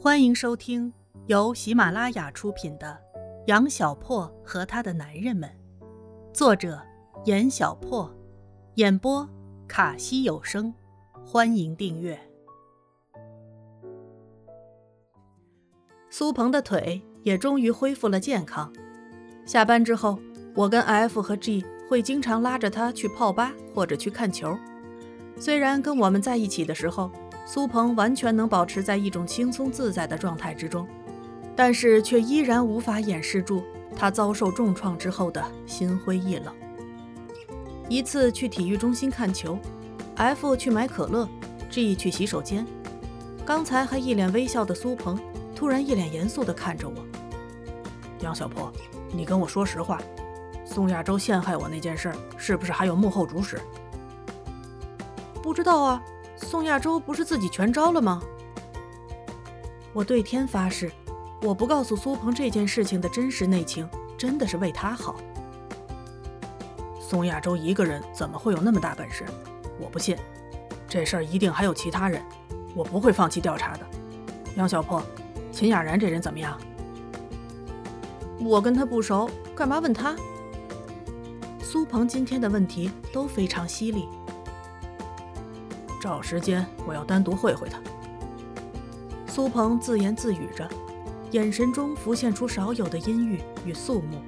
欢迎收听由喜马拉雅出品的《杨小破和他的男人们》，作者严小破，演播卡西有声。欢迎订阅。苏鹏的腿也终于恢复了健康。下班之后，我跟 F 和 G 会经常拉着他去泡吧或者去看球。虽然跟我们在一起的时候，苏鹏完全能保持在一种轻松自在的状态之中，但是却依然无法掩饰住他遭受重创之后的心灰意冷。一次去体育中心看球， F 去买可乐， G 去洗手间。刚才还一脸微笑的苏鹏突然一脸严肃地看着我。杨小破，你跟我说实话，宋亚洲陷害我那件事是不是还有幕后主使？不知道啊，宋亚洲不是自己全招了吗？我对天发誓，我不告诉苏鹏这件事情的真实内情，真的是为他好。宋亚洲一个人怎么会有那么大本事？我不信，这事儿一定还有其他人，我不会放弃调查的。杨小破，秦雅然这人怎么样？我跟他不熟，干嘛问他？苏鹏今天的问题都非常犀利。找时间我要单独会会他。苏鹏自言自语着，眼神中浮现出少有的阴郁与肃穆。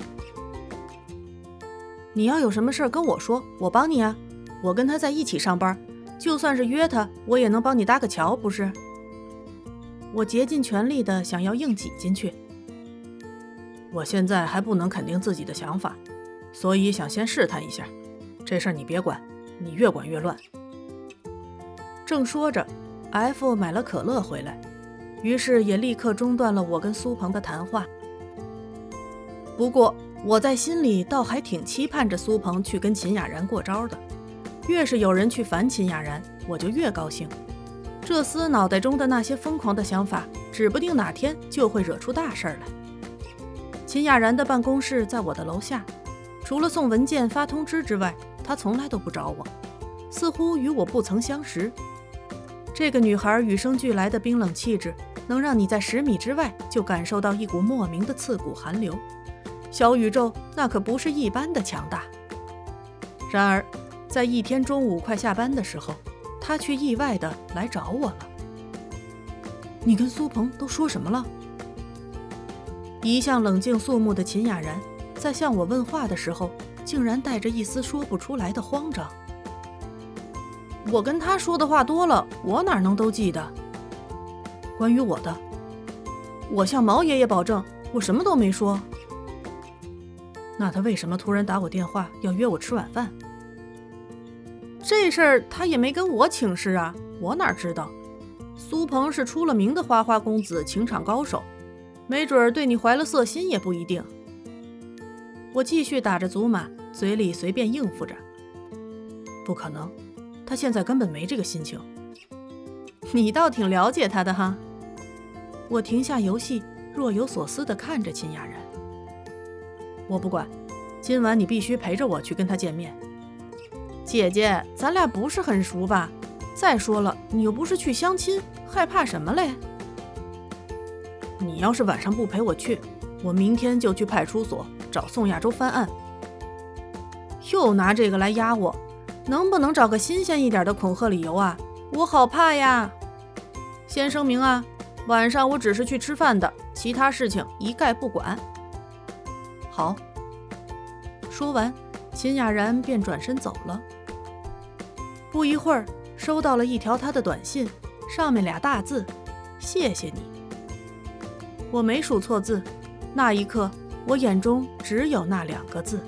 你要有什么事儿跟我说，我帮你啊，我跟他在一起上班，就算是约他，我也能帮你搭个桥，不是？我竭尽全力的想要硬挤进去。我现在还不能肯定自己的想法，所以想先试探一下，这事儿你别管，你越管越乱。正说着， F 买了可乐回来，于是也立刻中断了我跟苏鹏的谈话。不过我在心里倒还挺期盼着苏鹏去跟秦雅然过招的，越是有人去烦秦雅然，我就越高兴。这厮脑袋中的那些疯狂的想法，指不定哪天就会惹出大事来。秦雅然的办公室在我的楼下，除了送文件发通知之外，他从来都不找我，似乎与我不曾相识。这个女孩与生俱来的冰冷气质，能让你在10米之外就感受到一股莫名的刺骨寒流。小宇宙那可不是一般的强大。然而在一天中午快下班的时候，她却意外的来找我了。你跟苏鹏都说什么了？一向冷静肃穆的秦雅然在向我问话的时候，竟然带着一丝说不出来的慌张。我跟他说的话多了，我哪能都记得？关于我的，我向毛爷爷保证，我什么都没说。那他为什么突然打我电话要约我吃晚饭？这事儿他也没跟我请示啊，我哪知道？苏鹏是出了名的花花公子，情场高手，没准对你怀了色心也不一定。我继续打着祖码，嘴里随便应付着。不可能，他现在根本没这个心情。你倒挺了解他的哈。我停下游戏，若有所思地看着秦雅然。我不管，今晚你必须陪着我去跟他见面。姐姐，咱俩不是很熟吧？再说了，你又不是去相亲，害怕什么嘞？你要是晚上不陪我去，我明天就去派出所找宋亚洲翻案。又拿这个来压我，能不能找个新鲜一点的恐吓理由啊？我好怕呀！先声明啊，晚上我只是去吃饭的，其他事情一概不管。好。说完，秦雅然便转身走了。不一会儿，收到了一条他的短信，上面俩大字：谢谢你。我没数错字，那一刻我眼中只有那2个字。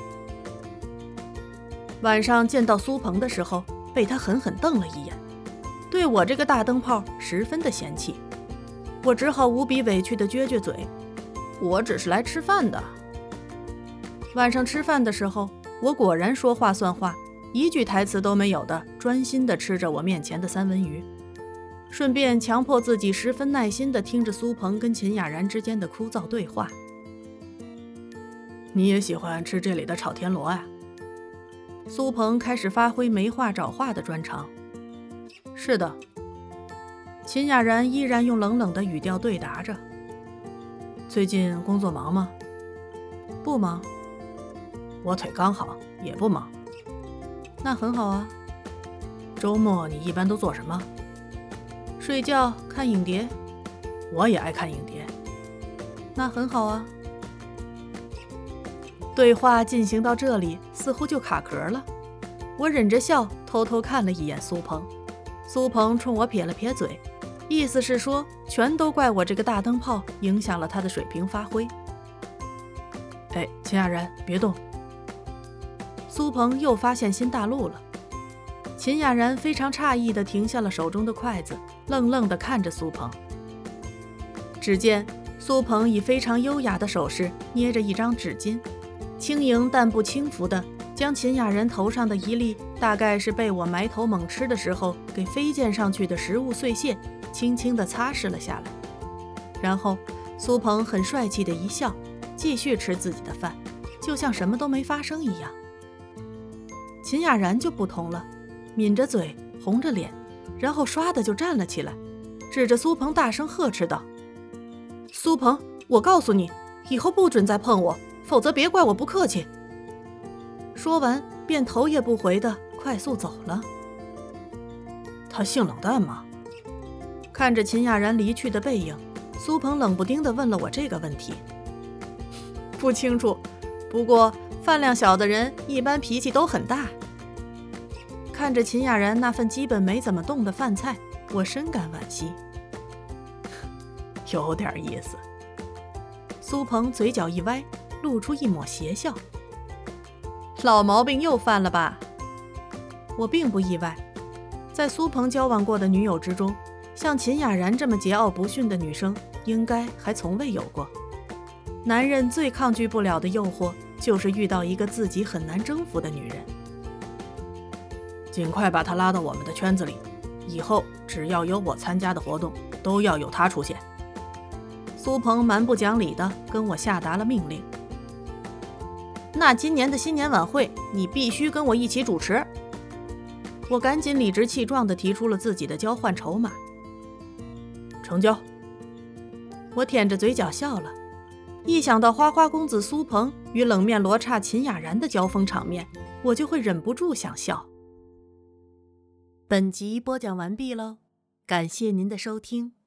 晚上见到苏鹏的时候，被他狠狠瞪了一眼，对我这个大灯泡十分的嫌弃。我只好无比委屈地撅撅嘴，我只是来吃饭的。晚上吃饭的时候，我果然说话算话，一句台词都没有的专心地吃着我面前的三文鱼，顺便强迫自己十分耐心地听着苏鹏跟秦雅然之间的枯燥对话。你也喜欢吃这里的炒田螺啊？苏鹏开始发挥没话找话的专长。是的。 秦雅然依然用冷冷的语调对答着。最近工作忙吗？不忙。我腿刚好，也不忙。那很好啊。周末你一般都做什么？睡觉，看影碟。我也爱看影碟。那很好啊。对话进行到这里，似乎就卡壳了。我忍着笑，偷偷看了一眼苏鹏。苏鹏冲我撇了撇嘴，意思是说，全都怪我这个大灯泡影响了他的水平发挥。哎，秦雅然，别动。苏鹏又发现新大陆了。秦雅然非常诧异地停下了手中的筷子，愣愣地看着苏鹏。只见苏鹏以非常优雅的手势捏着一张纸巾，轻盈但不轻浮地将秦雅人头上的一粒大概是被我埋头猛吃的时候给飞溅上去的食物碎屑轻轻地擦拭了下来。然后苏鹏很帅气的一笑，继续吃自己的饭，就像什么都没发生一样。秦雅然就不同了，抿着嘴，红着脸，然后唰的就站了起来，指着苏鹏大声呵斥道：苏鹏，我告诉你，以后不准再碰我，否则别怪我不客气。说完便头也不回的快速走了。他性冷淡吗？看着秦雅然离去的背影，苏鹏冷不丁地问了我这个问题。不清楚，不过饭量小的人一般脾气都很大。看着秦雅然那份基本没怎么动的饭菜，我深感惋惜。有点意思。苏鹏嘴角一歪，露出一抹邪笑。老毛病又犯了吧？我并不意外，在苏鹏交往过的女友之中，像秦雅然这么桀骜不驯的女生应该还从未有过。男人最抗拒不了的诱惑，就是遇到一个自己很难征服的女人。尽快把她拉到我们的圈子里，以后只要有我参加的活动，都要有她出现。苏鹏蛮不讲理地跟我下达了命令。那今年的新年晚会，你必须跟我一起主持。我赶紧理直气壮地提出了自己的交换筹码。成交。我舔着嘴角笑了，一想到花花公子苏鹏与冷面罗刹秦雅然的交锋场面，我就会忍不住想笑。本集播讲完毕喽，感谢您的收听。